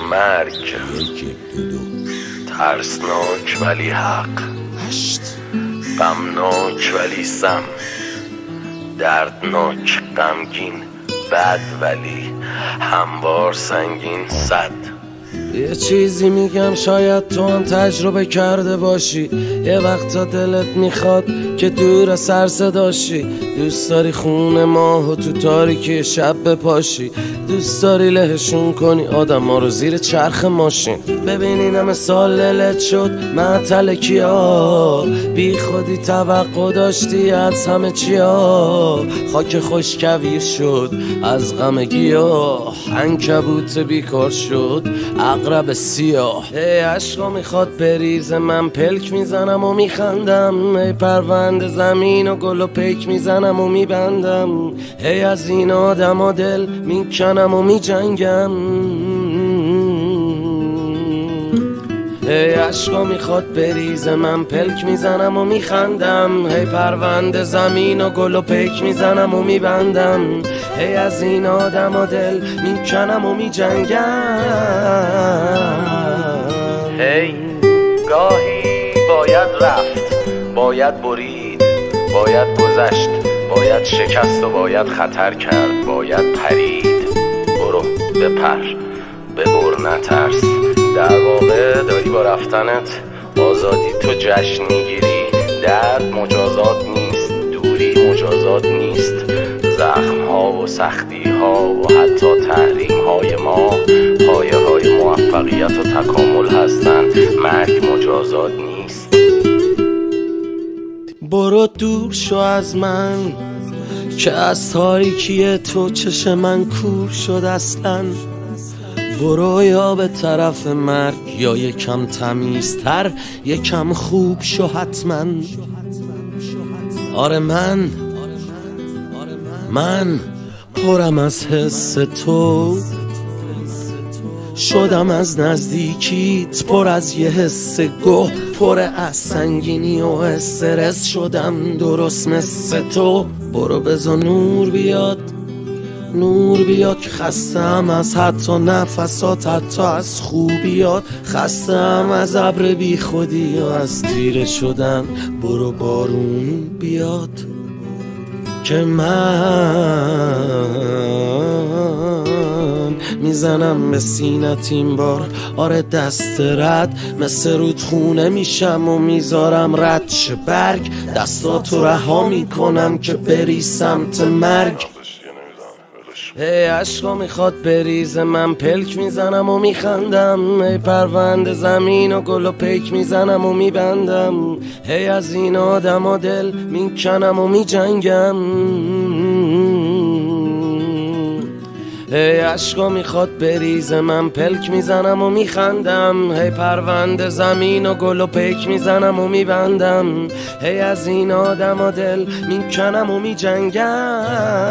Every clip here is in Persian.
مرگ، ترسناک ولی حق، غمناک ولی سم، دردناک غمگین بد ولی هموار سنگین صد. یه چیزی میگم شاید تو هم تجربه کرده باشی، یه وقتا دلت میخواد که دور سر صداشی، دوست داری خون ماهو تو تاریکی شب بپاشی، دوست داری لهشون کنی آدم ها رو زیر چرخ ماشین، ببینی همه سال للت شد معطل کیا، بی خودی توقع داشتی از همه چیا، خاک خوشکویر شد از غم گیاه، عنکبوت بیکار شد عقرب سیاه. ای عشقا میخواد بریزه من پلک میزنم و میخندم، ای پرونده زمین و گل و پیک میزنم و میبندم، ای از این آدم ها دل میکنم و میجنگم. ای عشقا میخواد بریزه من پلک میزنم و میخندم، ای پرونده زمین و گل و پیک میزنم و میبندم، ای از این آدم ها دل میکنم و میجنگم. هی گاهی باید رفت، باید برید، باید گذشت، باید شکست و باید خطر کرد، باید پرید. برو بپر، ببر نترس، در واقع داری با رفتنت آزادی تو جشن میگیری. درد مجازات نیست، دوری مجازات نیست، زخم ها و سختی ها و حتی تحریم های ما پایه های موفقیت و تکامل هستن. مرگ مجازات نیست. برو دور شو از من که از تاریکی تو چشم من کور شد اصلا، برو یا به طرف مرگ یا یکم تمیزتر یکم خوب شو حتما. آره من پرم از حس تو، شدم از نزدیکیت پر از یه حس گوه، پر از سنگینی و استرس شدم درست مثل تو. برو بذار نور بیاد که خستم از حتی نفسات، حتی از خوبیات، خستم از ابر بی خودی و از تیره شدن. برو بارون بیاد که من میزنم به سینت این بار، آره دست رد مثل رودخونه میشم و میذارم رد شه برگ، دستاتو رها میکنم که بری سمت مرگ. ای عشقا میخواد بریزه من پلک میزنم و میخندم، ای پرونده زمین و گل و پیک میزنم و میبندم، ای از این آدم ها دل میکنم و میجنگم. ای عشقا میخواد بریزه من پلک میزنم و میخندم، ای پرونده زمین و گل و پیک میزنم و میبندم، ای از این آدم ها دل میکنم و میجنگم.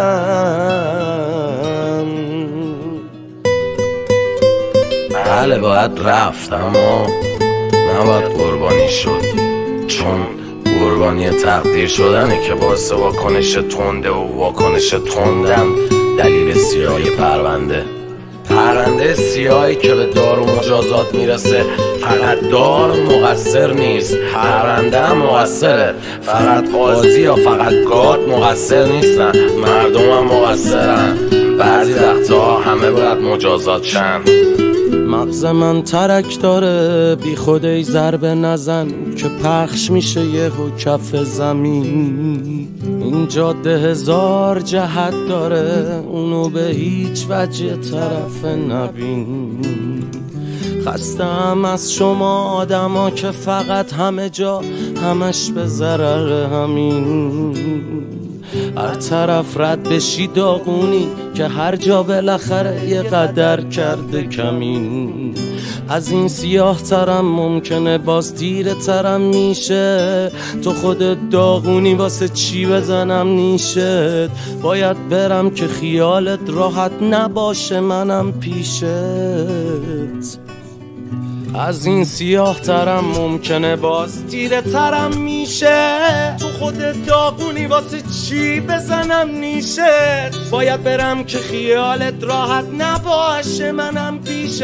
بله باید رفت اما نباید قربانی شد، چون قربانی تقدیر شدنه که باعث واکنش تنده و واکنش تندم دلیل سیاهی پرونده سیاهی که به دار و مجازات میرسه. فقط دار مقصر نیست، پرونده هم مقصره. فقط قاضی یا فقط گاد مقصر نیستن، مردم هم مقصرن. بعضی وقتها همه باید مجازات شن. مغز من ترک داره بی خود ای ضربه نزن که پخش میشه یهو کف زمین. این جاده هزار جهت داره، اونو به هیچ وجه طرف نبین. خستم از شما آدما که فقط همه جا همش به ضرر همین. هر طرف رد بشی داغونی که هر جا بالاخره یه قدر کرده کمین. از این سیاه ترم ممکنه باز تیره ترم میشه، تو خودت داغونی واسه چی بزنم نیشت. باید برم که خیالت راحت نباشه منم پیشت. از این سیاه ترم ممکنه باز تیره ترم میشه. تو خودت داغونی واسه چی بزنم نیشه. باید برم که خیالت راحت نباشه منم پیشت.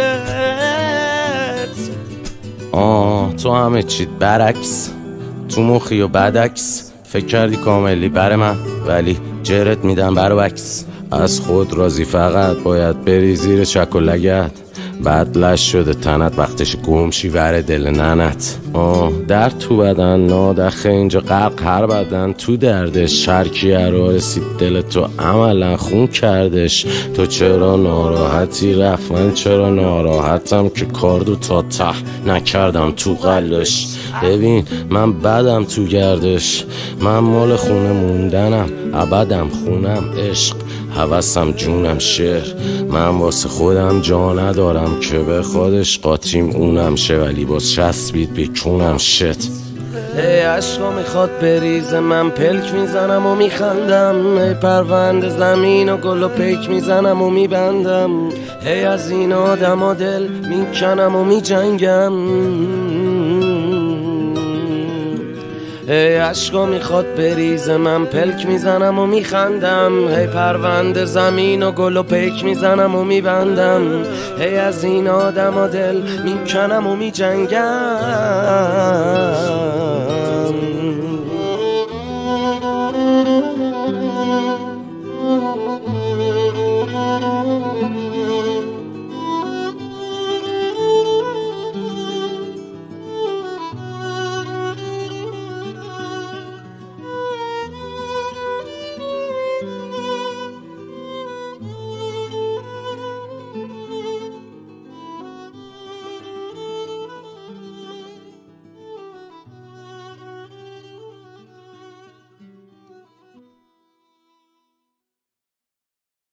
تو همه چیت برعکس، تو مخی و بدعکس. فکر کردی کاملی بر من ولی جرت میدم برعکس. از خود راضی فقط باید بری زیر چک و لگت. بعد لش شده تنت وقتش گمشی وره دل ننت. در تو بدن نادخه اینجا غرق هر بدن تو دردش. شرکیه رو رسید دل تو عملا خون کردش. تو چرا ناراحتی رفت من چرا ناراحتم که کاردو تا ته نکردم تو قلش. ببین من بدم تو گردش، من مال خونه موندنم ابدم خونم عشق هوسم جونم شعر. من واسه خودم جا ندارم که به خودش قاطیم اونم شه ولی باز چسبید به کونم شت. عشقا میخواد بریزه من پلک میزنم و میخندم. ای پرونده زمین و گل و پیک میزنم و میبندم. ای از این آدم و دل میکنم و میجنگم. ای عشقا میخواد بریزه من پلک میزنم و میخندم. ای پرونده زمین و گل و پیک میزنم و میبندم. ای از این آدم و دل میکنم و میجنگم.